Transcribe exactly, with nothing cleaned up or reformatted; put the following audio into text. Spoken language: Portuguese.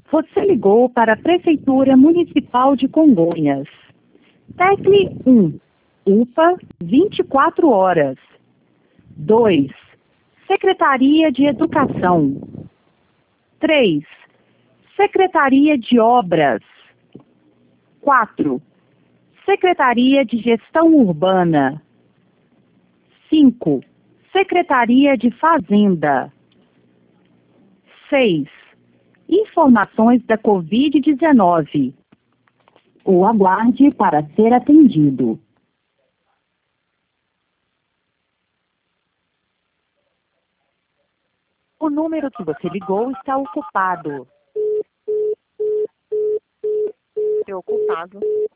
Você ligou para a Prefeitura Municipal de Congonhas. Tecle um. U P A vinte e quatro horas. dois. Secretaria de Educação. três. Secretaria de Obras. quatro. Secretaria de Gestão Urbana. cinco. Secretaria de Fazenda. seis. Informações da covid dezenove. Ou aguarde para ser atendido. O número que você ligou está ocupado. Ocupado.